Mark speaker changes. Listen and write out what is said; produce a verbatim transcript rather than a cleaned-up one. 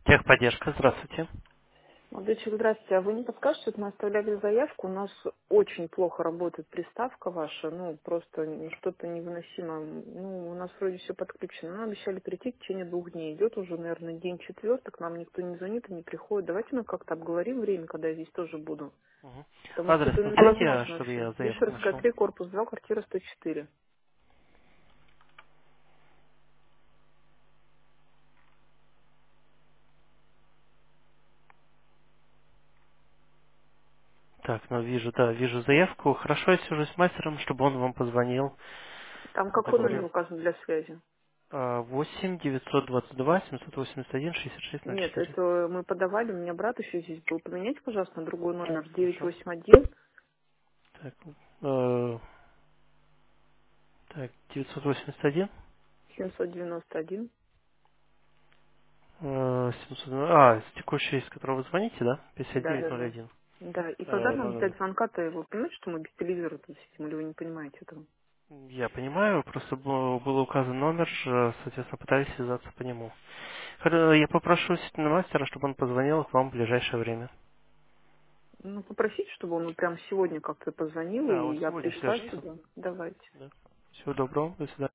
Speaker 1: Техподдержка, здравствуйте.
Speaker 2: Молодой человек, здравствуйте. А вы не подскажете, вот мы оставляли заявку, у нас очень плохо работает приставка ваша, ну, просто н- что-то невыносимо. Ну, у нас вроде все подключено. Нам обещали прийти в течение двух дней. Идет уже, наверное, день четвертый, к нам никто не звонит и не приходит. Давайте мы как-то обговорим время, когда я здесь тоже буду.
Speaker 1: Мгм.
Speaker 2: Потому что
Speaker 1: Адрес
Speaker 2: это
Speaker 1: назовите,
Speaker 2: невозможно
Speaker 1: чтобы
Speaker 2: вообще.
Speaker 1: я заявку
Speaker 2: Вишерская
Speaker 1: нашел.
Speaker 2: три, корпус два, квартира сто четыре.
Speaker 1: Так, ну вижу, да, вижу заявку. Хорошо, я свяжусь с мастером, чтобы он вам позвонил.
Speaker 2: Там какой номер
Speaker 1: Договорил.
Speaker 2: указан для связи?
Speaker 1: А, восемь девятьсот двадцать два семьсот восемьдесят один шестьдесят шесть ноль
Speaker 2: Нет,
Speaker 1: четыре.
Speaker 2: это мы подавали, у меня брат еще здесь был. Поменяйте, пожалуйста, на другой номер девять
Speaker 1: Хорошо.
Speaker 2: восемь один
Speaker 1: Так, э, так, девятьсот восемьдесят один
Speaker 2: семьсот девяносто один.
Speaker 1: э, семьсот, а, с текущей, с которого вы звоните, да? пятьдесят
Speaker 2: Да,
Speaker 1: девять
Speaker 2: да,
Speaker 1: ноль
Speaker 2: да.
Speaker 1: один.
Speaker 2: Да, и когда
Speaker 1: Э,
Speaker 2: нам
Speaker 1: ноль
Speaker 2: ждать звонка-то, вы понимаете, что мы без телевизора тут сидим, или вы не понимаете этого?
Speaker 1: ноль. Я понимаю, просто был был указан номер, э, соответственно, пытались связаться по нему. Хоро- Я попрошу действительно мастера, чтобы он позвонил к вам в ближайшее время.
Speaker 2: Ну, попросите, чтобы он прямо сегодня как-то позвонил,
Speaker 1: Да,
Speaker 2: и
Speaker 1: он
Speaker 2: я
Speaker 1: сегодня
Speaker 2: пришла
Speaker 1: свяжется.
Speaker 2: сюда. Давайте.
Speaker 1: Да. Всего доброго, до свидания.